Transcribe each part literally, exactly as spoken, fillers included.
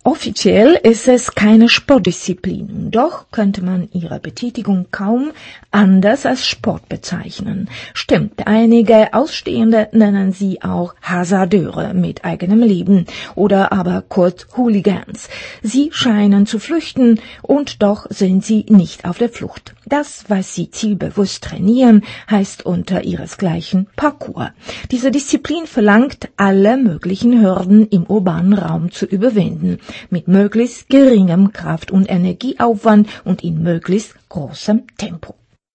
Offiziell ist es keine Sportdisziplin, doch könnte man ihre Betätigung kaum anders als Sport bezeichnen. Stimmt, einige Ausstehende nennen sie auch Hasardeure mit eigenem Leben oder aber kurz Hooligans. Sie scheinen zu flüchten und doch sind sie nicht auf der Flucht. Das, was sie zielbewusst trainieren, heißt unter ihresgleichen Parkour. Diese Disziplin verlangt, alle möglichen Hürden im urbanen Raum zu überwinden, mit möglichst geringem Kraft- und Energieaufwand und in möglichst großem Tempo.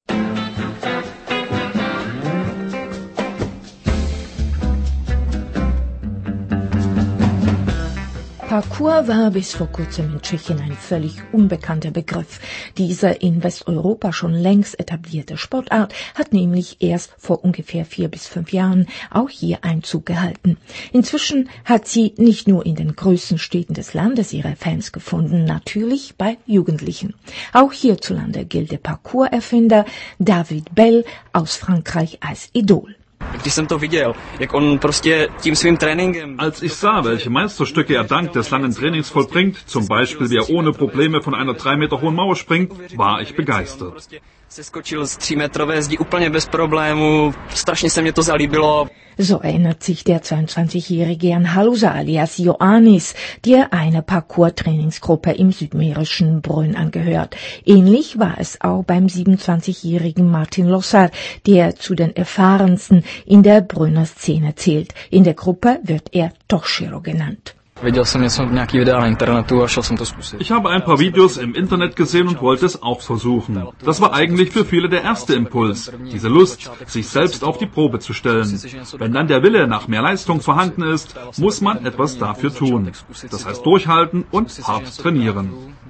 Parkour war bis vor kurzem in Tschechien ein völlig unbekannter Begriff. Diese in Westeuropa schon längst etablierte Sportart hat nämlich erst vor ungefähr vier bis fünf Jahren auch hier Einzug gehalten. Inzwischen hat sie nicht nur in den größten Städten des Landes ihre Fans gefunden, natürlich bei Jugendlichen. Auch hierzulande gilt der Parkour-Erfinder David Bell aus Frankreich als Idol. Als ich sah, welche Meisterstücke er dank des langen Trainings vollbringt, zum Beispiel wie er ohne Probleme von einer drei Meter hohen Mauer springt, war ich begeistert. So erinnert sich der zweiundzwanzigjährige Jan Halusa alias Ioannis, der einer Parkour-Trainingsgruppe im südmährischen Brünn angehört. Ähnlich war es auch beim siebenundzwanzigjährigen Martin Lossar, der zu den erfahrensten in der Brünner Szene zählt. In der Gruppe wird er Toshiro genannt. Ich habe ein paar Videos im Internet gesehen und wollte es auch versuchen. Das war eigentlich für viele der erste Impuls, diese Lust, sich selbst auf die Probe zu stellen. Wenn dann der Wille nach mehr Leistung vorhanden ist, muss man etwas dafür tun. Das heißt durchhalten und hart trainieren.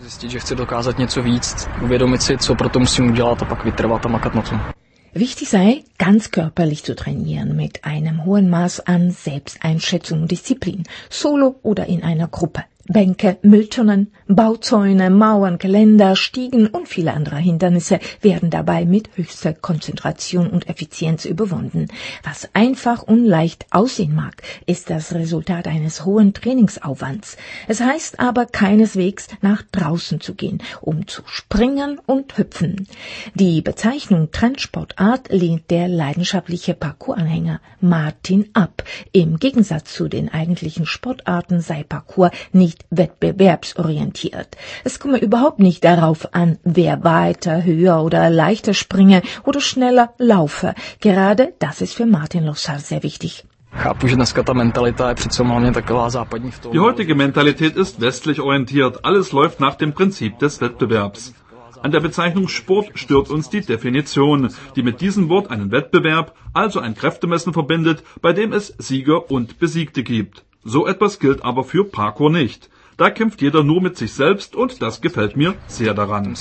Wichtig sei, ganz körperlich zu trainieren, mit einem hohen Maß an Selbsteinschätzung und Disziplin, solo oder in einer Gruppe. Bänke, Mülltonnen, Bauzäune, Mauern, Geländer, Stiegen und viele andere Hindernisse werden dabei mit höchster Konzentration und Effizienz überwunden. Was einfach und leicht aussehen mag, ist das Resultat eines hohen Trainingsaufwands. Es heißt aber keineswegs, nach draußen zu gehen, um zu springen und hüpfen. Die Bezeichnung Trendsportart lehnt der leidenschaftliche Parkour-Anhänger Martin ab. Im Gegensatz zu den eigentlichen Sportarten sei Parkour nicht wettbewerbsorientiert. Es komme überhaupt nicht darauf an, wer weiter, höher oder leichter springe oder schneller laufe. Gerade das ist für Martin Lossar sehr wichtig. Die heutige Mentalität ist westlich orientiert. Alles läuft nach dem Prinzip des Wettbewerbs. An der Bezeichnung Sport stört uns die Definition, die mit diesem Wort einen Wettbewerb, also ein Kräftemessen verbindet, bei dem es Sieger und Besiegte gibt. So etwas gilt aber für Parkour nicht. Da kämpft jeder nur mit sich selbst und das gefällt mir sehr daran.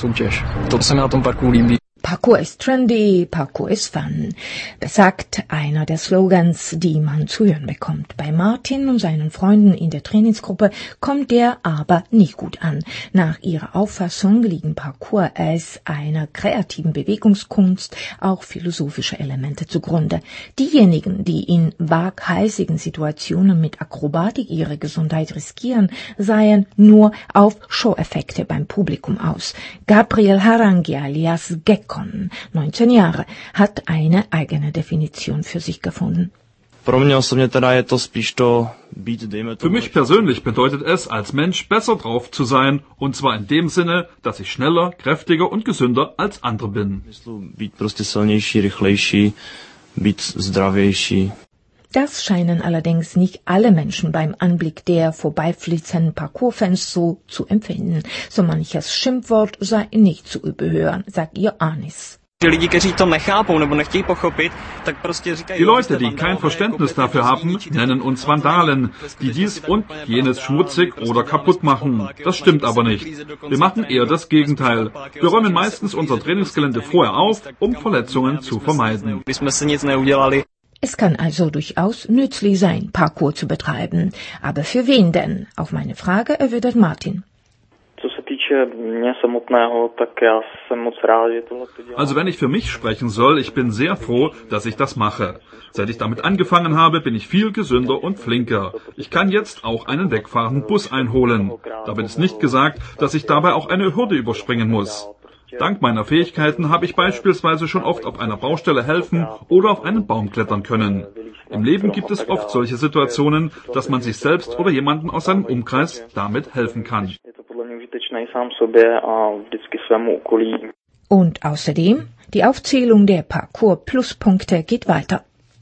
Parkour ist trendy, Parkour ist fun, besagt einer der Slogans, die man zu hören bekommt. Bei Martin und seinen Freunden in der Trainingsgruppe kommt der aber nicht gut an. Nach ihrer Auffassung liegen Parkour als einer kreativen Bewegungskunst auch philosophische Elemente zugrunde. Diejenigen, die in waghalsigen Situationen mit Akrobatik ihre Gesundheit riskieren, seien nur auf Show-Effekte beim Publikum aus. Gabriel Harangi alias Gecko, neunzehn Jahre, hat eine eigene Definition für sich gefunden. Für mich persönlich bedeutet es, als Mensch besser drauf zu sein, und zwar in dem Sinne, dass ich schneller, kräftiger und gesünder als andere bin. Das scheinen allerdings nicht alle Menschen beim Anblick der vorbeiflitzenden Parkour-Fans so zu empfinden. So manches Schimpfwort sei nicht zu überhören, sagt Ioannis. Die Leute, die kein Verständnis dafür haben, nennen uns Vandalen, die dies und jenes schmutzig oder kaputt machen. Das stimmt aber nicht. Wir machen eher das Gegenteil. Wir räumen meistens unser Trainingsgelände vorher auf, um Verletzungen zu vermeiden. Es kann also durchaus nützlich sein, Parkour zu betreiben. Aber für wen denn? Auf meine Frage erwidert Martin. Also wenn ich für mich sprechen soll, ich bin sehr froh, dass ich das mache. Seit ich damit angefangen habe, bin ich viel gesünder und flinker. Ich kann jetzt auch einen wegfahrenden Bus einholen. Damit ist nicht gesagt, dass ich dabei auch eine Hürde überspringen muss. Dank meiner Fähigkeiten habe ich beispielsweise schon oft auf einer Baustelle helfen oder auf einen Baum klettern können. Im Leben gibt es oft solche Situationen, dass man sich selbst oder jemanden aus seinem Umkreis damit helfen kann. Und außerdem, die Aufzählung der Parcours-Pluspunkte geht weiter.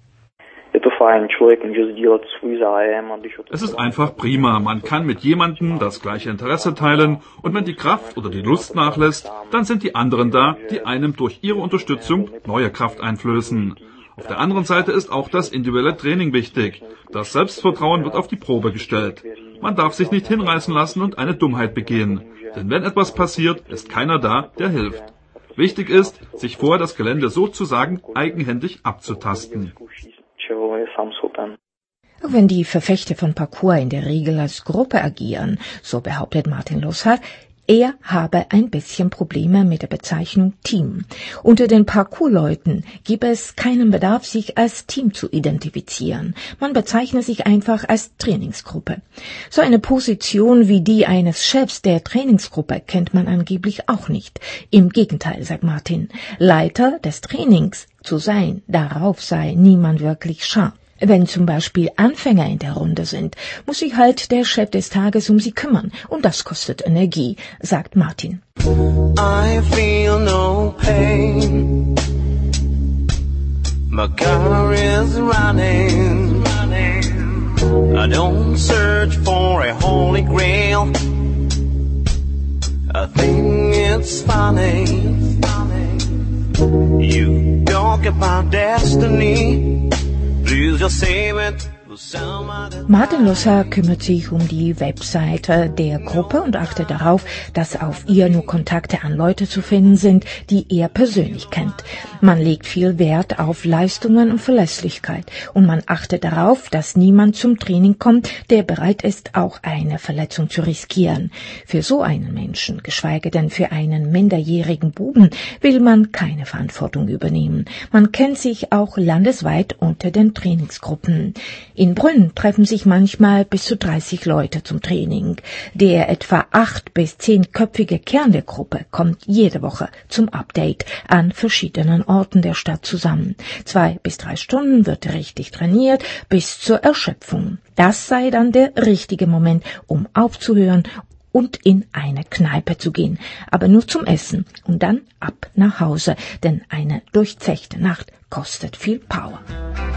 Es ist einfach prima, man kann mit jemandem das gleiche Interesse teilen und wenn die Kraft oder die Lust nachlässt, dann sind die anderen da, die einem durch ihre Unterstützung neue Kraft einflößen. Auf der anderen Seite ist auch das individuelle Training wichtig. Das Selbstvertrauen wird auf die Probe gestellt. Man darf sich nicht hinreißen lassen und eine Dummheit begehen. Denn wenn etwas passiert, ist keiner da, der hilft. Wichtig ist, sich vorher das Gelände sozusagen eigenhändig abzutasten. Auch wenn die Verfechter von Parkour in der Regel als Gruppe agieren, so behauptet Martin Lossard, er habe ein bisschen Probleme mit der Bezeichnung Team. Unter den Parkour-Leuten gibt es keinen Bedarf, sich als Team zu identifizieren. Man bezeichnet sich einfach als Trainingsgruppe. So eine Position wie die eines Chefs der Trainingsgruppe kennt man angeblich auch nicht. Im Gegenteil, sagt Martin, Leiter des Trainings zu sein, darauf sei niemand wirklich scharf. Wenn zum Beispiel Anfänger in der Runde sind, muss sich halt der Chef des Tages um sie kümmern. Und das kostet Energie, sagt Martin. I feel no pain. My car is running. I don't search for a holy grail. I think it's funny. You talk about destiny. Martin Lossard kümmert sich um die Webseite der Gruppe und achtet darauf, dass auf ihr nur Kontakte an Leute zu finden sind, die er persönlich kennt. Man legt viel Wert auf Leistungen und Verlässlichkeit und man achtet darauf, dass niemand zum Training kommt, der bereit ist, auch eine Verletzung zu riskieren. Für so einen Menschen, geschweige denn für einen minderjährigen Buben, will man keine Verantwortung übernehmen. Man kennt sich auch landesweit unter den Trainingsgruppen. In Brünn treffen sich manchmal bis zu dreißig Leute zum Training. Der etwa acht- bis zehnköpfige Kern der Gruppe kommt jede Woche zum Update an verschiedenen Orten der Stadt zusammen. Zwei bis drei Stunden wird richtig trainiert bis zur Erschöpfung. Das sei dann der richtige Moment, um aufzuhören und in eine Kneipe zu gehen, aber nur zum Essen und dann ab nach Hause, denn eine durchzechte Nacht kostet viel Power.